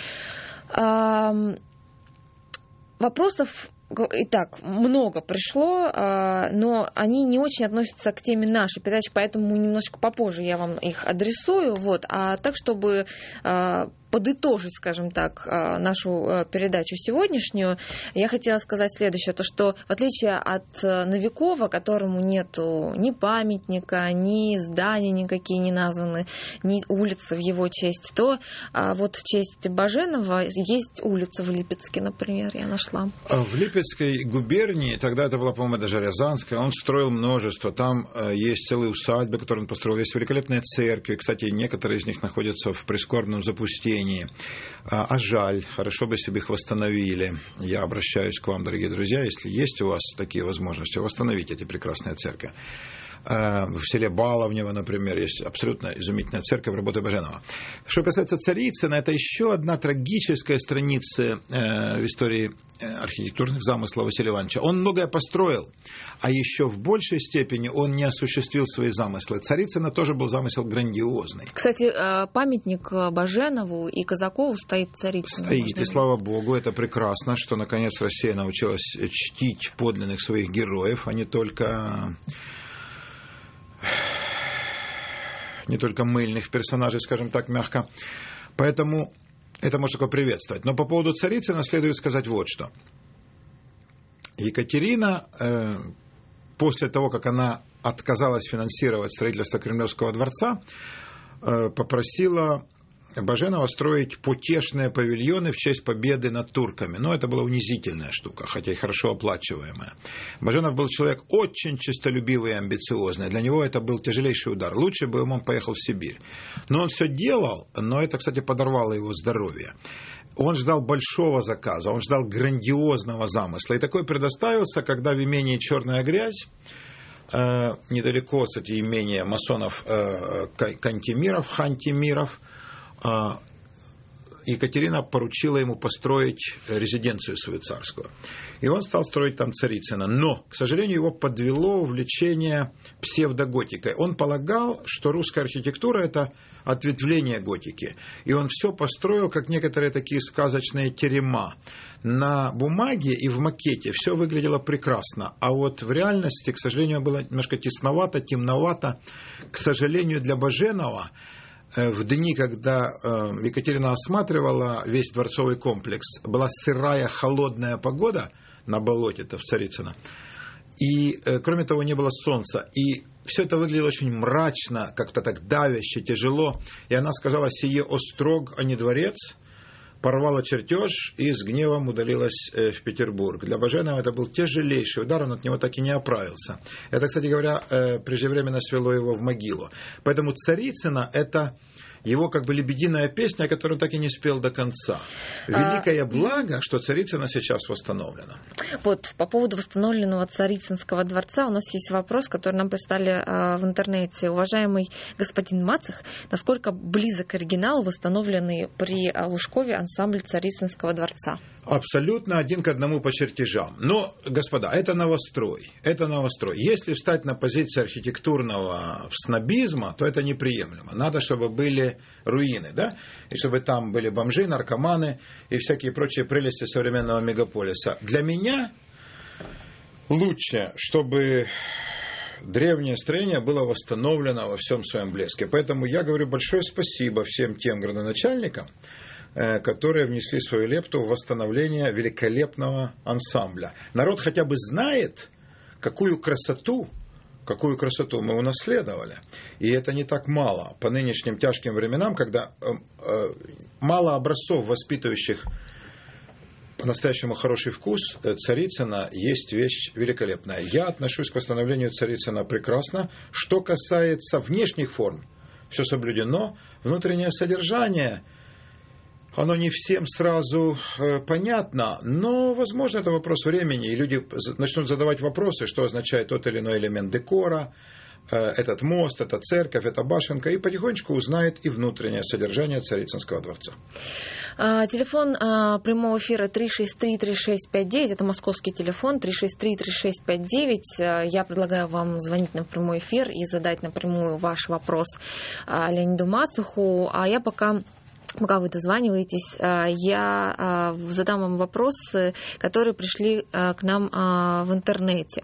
Вопросов и так много пришло, но они не очень относятся к теме нашей передачи, поэтому немножко попозже я вам их адресую. Вот. А так, чтобы подытожить, скажем так, нашу передачу сегодняшнюю, я хотела сказать следующее, то что в отличие от Новикова, которому нету ни памятника, ни здания никакие не названы, ни улицы в его честь, то вот в честь Баженова есть улица в Липецке, например, я нашла. В Липецкой губернии, тогда это была, по-моему, даже Рязанская, он строил множество, там есть целые усадьбы, которые он построил, есть великолепные церкви, кстати, некоторые из них находятся в прискорбном запустении. А жаль, хорошо бы себе их восстановили. Я обращаюсь к вам, дорогие друзья, если есть у вас такие возможности, восстановить эти прекрасные церкви. В селе Баловнево, например, есть абсолютно изумительная церковь работы Баженова. Что касается Царицына, это еще одна трагическая страница в истории архитектурных замыслов Василия Ивановича. Он многое построил, а еще в большей степени он не осуществил свои замыслы. Царицына тоже был замысел грандиозный. Кстати, памятник Баженову и Казакову стоит в Царицыне. Стоит, и слава Богу, это прекрасно, что наконец Россия научилась чтить подлинных своих героев, а не только мыльных персонажей, скажем так, мягко. Поэтому это можно только приветствовать. Но по поводу Царицына следует сказать вот что. Екатерина, после того, как она отказалась финансировать строительство Кремлевского дворца, попросила Баженова строить потешные павильоны в честь победы над турками. Но это была унизительная штука, хотя и хорошо оплачиваемая. Баженов был человек очень честолюбивый и амбициозный. Для него это был тяжелейший удар. Лучше бы он поехал в Сибирь. Но он все делал, но это, кстати, подорвало его здоровье. Он ждал большого заказа, он ждал грандиозного замысла. И такой предоставился, когда в имении «Черная грязь», недалеко, кстати, имение масонов Хантимиров, Екатерина поручила ему построить резиденцию свою царскую. И он стал строить там Царицына. Но, к сожалению, его подвело увлечение псевдоготикой. Он полагал, что русская архитектура – это ответвление готики. И он все построил, как некоторые такие сказочные терема. На бумаге и в макете все выглядело прекрасно. А вот в реальности, к сожалению, было немножко тесновато, темновато. К сожалению, для Баженова, в дни, когда Екатерина осматривала весь дворцовый комплекс, была сырая, холодная погода на болоте-то в Царицыно. И, кроме того, не было солнца. И все это выглядело очень мрачно, как-то так давяще, тяжело. И она сказала: «Сие острог, а не дворец». порвала чертеж и с гневом удалилась в Петербург. Для Баженова это был тяжелейший удар, он от него так и не оправился. Это, кстати говоря, преждевременно свело его в могилу. Поэтому Царицына – это его как бы лебединая песня, которую он так и не спел до конца. Великое благо, что Царицына сейчас восстановлена. Вот, по поводу восстановленного Царицынского дворца у нас есть вопрос, который нам прислали в интернете. Уважаемый господин Мацих, насколько близок к оригиналу восстановленный при Лужкове ансамбль Царицынского дворца? Абсолютно 1 к 1 по чертежам. Но, господа, это новострой. Это новострой. Если встать на позиции архитектурного снобизма, то это неприемлемо. Надо, чтобы были руины, да? И чтобы там были бомжи, наркоманы и всякие прочие прелести современного мегаполиса. Для меня лучше, чтобы древнее строение было восстановлено во всем своем блеске. Поэтому я говорю большое спасибо всем тем градоначальникам, которые внесли свою лепту в восстановление великолепного ансамбля. Народ хотя бы знает, какую красоту мы унаследовали. И это не так мало по нынешним тяжким временам, когда мало образцов, воспитывающих по-настоящему хороший вкус. Царицына есть вещь великолепная. Я отношусь к восстановлению Царицына прекрасно. Что касается внешних форм, все соблюдено. Внутреннее содержание, оно не всем сразу понятно, но, возможно, это вопрос времени, и люди начнут задавать вопросы, что означает тот или иной элемент декора, этот мост, эта церковь, эта башенка, и потихонечку узнает и внутреннее содержание Царицынского дворца. Телефон прямого эфира 363-3659, это московский телефон, 363-3659. Я предлагаю вам звонить на прямой эфир и задать напрямую ваш вопрос Леониду Мацуху, а я пока вы дозваниваетесь, я задам вам вопросы, которые пришли к нам в интернете.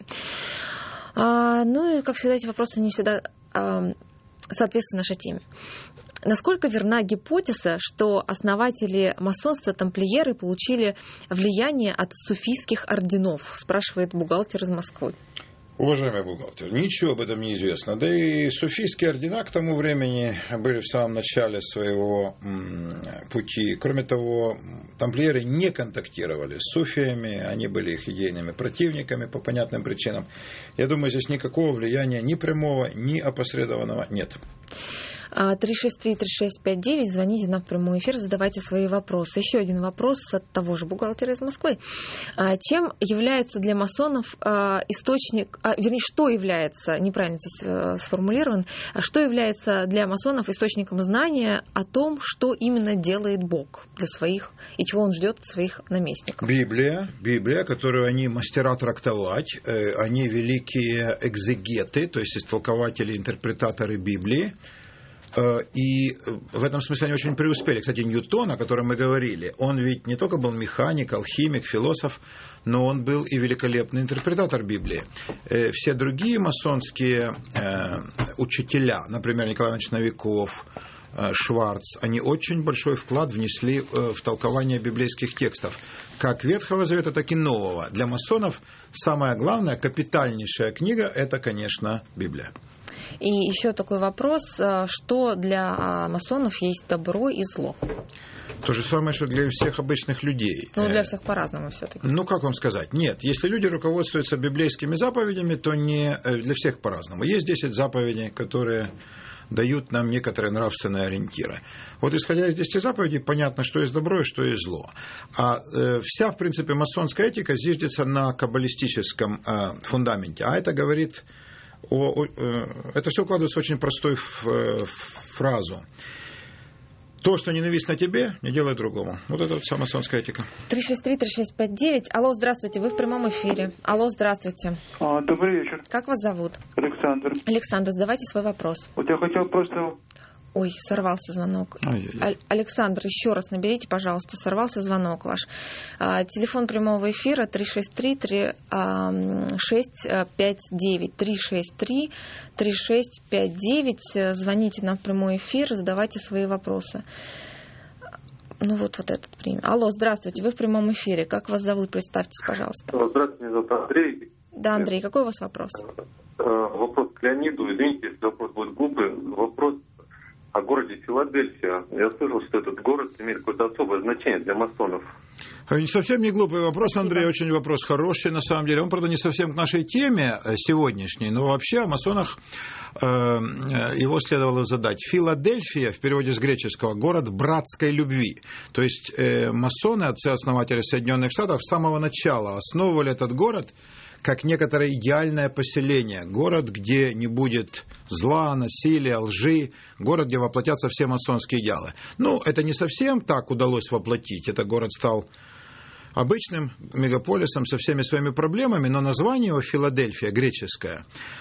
Ну и, как всегда, эти вопросы не всегда соответствуют нашей теме. Насколько верна гипотеза, что основатели масонства тамплиеры получили влияние от суфийских орденов, спрашивает бухгалтер из Москвы. Уважаемый бухгалтер, ничего об этом не известно. Да и суфийские ордена к тому времени были в самом начале своего пути. Кроме того, тамплиеры не контактировали с суфиями, они были их идейными противниками по понятным причинам. Я думаю, здесь никакого влияния ни прямого, ни опосредованного нет. 363-3659, звоните нам в прямой эфир, задавайте свои вопросы. Еще один вопрос от того же бухгалтера из Москвы. Чем является для масонов источник, вернее, что является, неправильно здесь сформулирован, что является для масонов источником знания о том, что именно делает Бог для своих, и чего он ждет от своих наместников? Библия, которую они мастера трактовать, они великие экзегеты, то есть истолкователи, интерпретаторы Библии. И в этом смысле они очень преуспели. Кстати, Ньютон, о котором мы говорили, он ведь не только был механик, алхимик, философ, но он был и великолепный интерпретатор Библии. Все другие масонские учителя, например, Николай Иванович Новиков, Шварц, они очень большой вклад внесли в толкование библейских текстов, как Ветхого Завета, так и Нового. Для масонов самая главная, капитальнейшая книга – это, конечно, Библия. И еще такой вопрос, что для масонов есть добро и зло? То же самое, что для всех обычных людей. Ну, для всех по-разному все-таки. Ну, как вам сказать? Нет, если люди руководствуются библейскими заповедями, то не для всех по-разному. Есть 10 заповедей, которые дают нам некоторые нравственные ориентиры. Вот исходя из 10 заповедей, понятно, что есть добро и что есть зло. А вся, в принципе, масонская этика зиждется на каббалистическом фундаменте. А это говорит... Это все укладывается в очень простую фразу. То, что ненавистно тебе, не делай другому. Вот это вот вся масонская этика. 363-3659. Алло, здравствуйте, вы в прямом эфире. Алло, здравствуйте. Добрый вечер. Как вас зовут? Александр. Александр, задавайте свой вопрос. Вот я хотел просто... Ой, сорвался звонок. Александр, еще раз наберите, пожалуйста, сорвался звонок ваш. Телефон прямого эфира 363-3659. 363-3659. Звоните нам в прямой эфир, задавайте свои вопросы. Ну вот этот пример. Алло, здравствуйте, вы в прямом эфире. Как вас зовут? Представьтесь, пожалуйста. Здравствуйте, меня зовут Андрей. Да, Андрей, какой у вас вопрос? Вопрос к Леониду. Извините, если вопрос будет глупый. Вопрос о городе городе Филадельфия. Я слышал, что этот город имеет какое-то особое значение для масонов. Совсем не глупый вопрос, Андрей, очень вопрос хороший, на самом деле. Он, правда, не совсем к нашей теме сегодняшней, но вообще о масонах его следовало задать. Филадельфия, в переводе с греческого, город братской любви. То есть масоны, отцы-основатели Соединенных Штатов, с самого начала основывали этот город как некоторое идеальное поселение. Город, где не будет зла, насилия, лжи. Город, где воплотятся все масонские идеалы. Ну, это не совсем так удалось воплотить. Этот город стал обычным мегаполисом со всеми своими проблемами, но название его Филадельфия, греческое,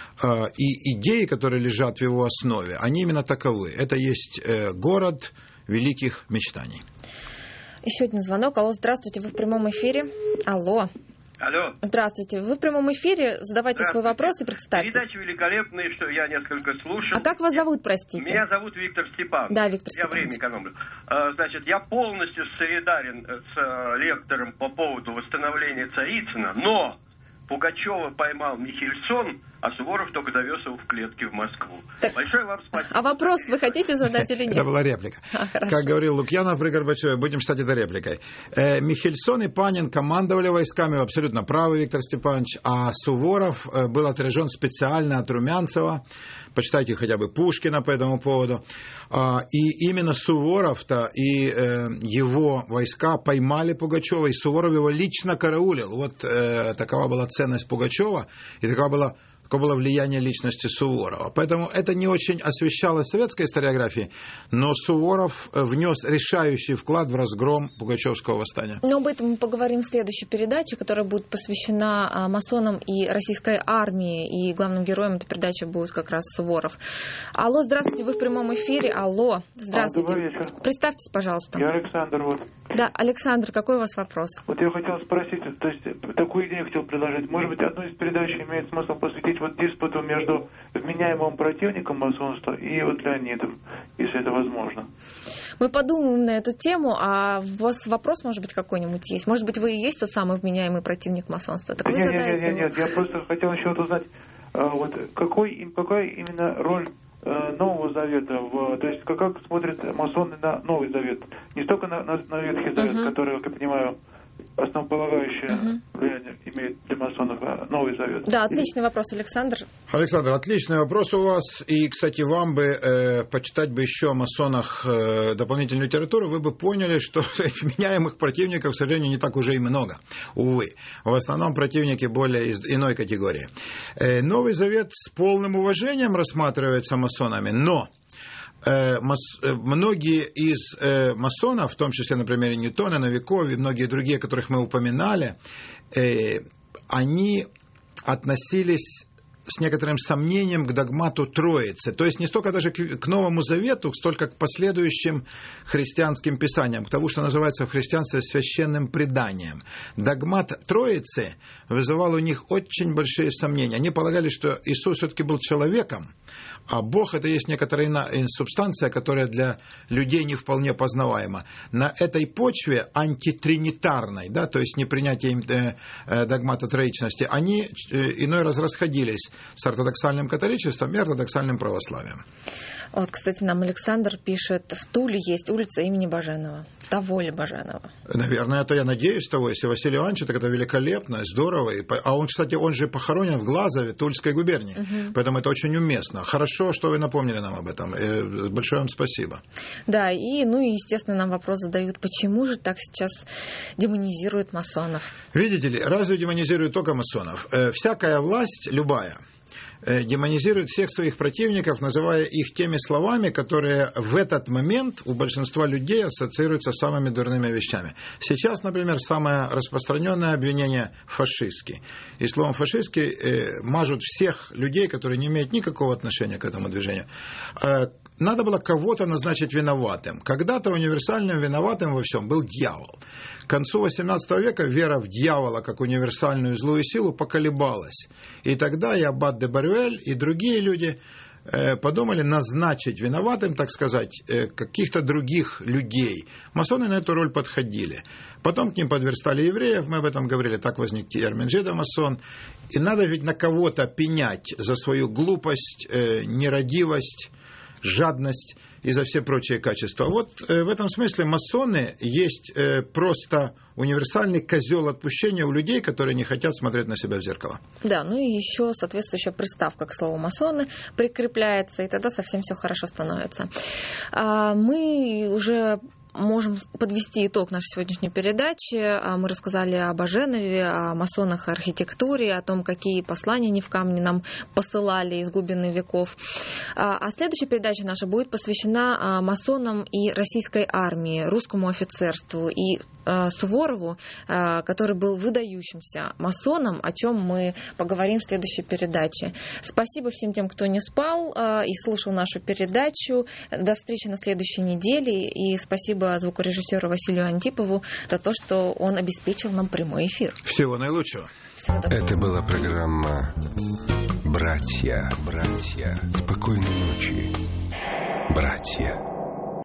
и идеи, которые лежат в его основе, они именно таковы. Это есть город великих мечтаний. Еще один звонок. Алло, здравствуйте, вы в прямом эфире. Алло. Алло. Здравствуйте, вы в прямом эфире, задавайте свой вопрос и представьтесь. Передача великолепная, что я несколько слушал. А как вас зовут, простите? Меня зовут Виктор Степанович. Да, Виктор Степанович. Я время экономлю. Значит, я полностью солидарен с лектором по поводу восстановления Царицына, но Пугачева поймал Михельсон, а Суворов только довез его в клетке в Москву. Так, большое вам спасибо. А вопрос вы хотите задать или нет? Это была реплика. Как говорил Лукьянов при Горбачеве, будем считать это репликой. Михельсон и Панин командовали войсками, абсолютно правы, Виктор Степанович, а Суворов был отряжен специально от Румянцева. Почитайте хотя бы Пушкина по этому поводу. И именно Суворов-то и его войска поймали Пугачева, и Суворов его лично караулил. Вот такова была ценность Пугачева, и такое было влияние личности Суворова. Поэтому это не очень освещалось в советской историографии, но Суворов внес решающий вклад в разгром Пугачевского восстания. Но об этом мы поговорим в следующей передаче, которая будет посвящена масонам и российской армии. И главным героем этой передачи будет как раз Суворов. Алло, здравствуйте, вы в прямом эфире. Алло, здравствуйте. Добрый вечер. Представьтесь, пожалуйста. Я Александр. Да, Александр, какой у вас вопрос? Вот я хотел спросить, то есть такую идею хотел предложить. Может быть, одну из передач имеет смысл посвятить вот диспуту между вменяемым противником масонства и вот Леонидом, если это возможно. Мы подумаем на эту тему, а у вас вопрос, может быть, какой-нибудь есть? Может быть, вы и есть тот самый вменяемый противник масонства? Так вы задаете его. Нет, я просто хотел еще вот узнать, вот какая именно роль Нового Завета, то есть как смотрят масоны на Новый Завет, не столько на Ветхий Завет, который, как я понимаю, основополагающее влияние имеет для масонов, а Новый Завет. Да, отличный вопрос, Александр. Александр, отличный вопрос у вас. И, кстати, вам бы почитать бы еще о масонах дополнительную литературу, вы бы поняли, что вменяемых противников, к сожалению, не так уже и много. Увы. В основном противники более из иной категории. Новый Завет с полным уважением рассматривается масонами, но многие из масонов, в том числе, например, Ньютона, Новиков и многие другие, которых мы упоминали, они относились с некоторым сомнением к догмату Троицы. То есть не столько даже к Новому Завету, столько к последующим христианским писаниям, к тому, что называется в христианстве священным преданием. Догмат Троицы вызывал у них очень большие сомнения. Они полагали, что Иисус все-таки был человеком, а Бог – это есть некоторая субстанция, которая для людей не вполне познаваема. На этой почве антитринитарной, да, то есть непринятием догмата троичности, они иной раз расходились с ортодоксальным католичеством и ортодоксальным православием. Вот, кстати, нам Александр пишет, в Туле есть улица имени Баженова. Того ли Баженова? Наверное, это я надеюсь того. Если Василий Иванович, так это великолепно, здорово. А он, кстати, он же похоронен в Глазове, Тульской губернии. Поэтому это очень уместно. Хорошо, что вы напомнили нам об этом. Большое вам спасибо. Да, и, естественно, нам вопрос задают, почему же так сейчас демонизируют масонов? Видите ли, разве демонизируют только масонов? Всякая власть, любая, демонизирует всех своих противников, называя их теми словами, которые в этот момент у большинства людей ассоциируются с самыми дурными вещами. Сейчас, например, самое распространенное обвинение – фашистский. И словом фашистский мажут всех людей, которые не имеют никакого отношения к этому движению. Надо было кого-то назначить виноватым. Когда-то универсальным виноватым во всем был дьявол. К концу XVIII века вера в дьявола как универсальную злую силу поколебалась. И тогда и аббат де Барюэль, и другие люди подумали назначить виноватым, так сказать, каких-то других людей. Масоны на эту роль подходили. Потом к ним подверстали евреев, мы об этом говорили, так возник термин жидомасон. И надо ведь на кого-то пенять за свою глупость, нерадивость, жадность и за все прочие качества. Вот в этом смысле масоны есть просто универсальный козел отпущения у людей, которые не хотят смотреть на себя в зеркало. Да, ну и еще соответствующая приставка к слову масоны прикрепляется, и тогда совсем все хорошо становится. Мы уже можем подвести итог нашей сегодняшней передачи. Мы рассказали о Баженове, о масонах, о архитектуре, о том, какие послания они в камне нам посылали из глубины веков. А следующая передача наша будет посвящена масонам и российской армии, русскому офицерству и Суворову, который был выдающимся масоном, о чем мы поговорим в следующей передаче. Спасибо всем тем, кто не спал и слушал нашу передачу. До встречи на следующей неделе. И спасибо звукорежиссеру Василию Антипову за то, что он обеспечил нам прямой эфир. Всего наилучшего. Это была программа «Братья». Спокойной ночи, братья.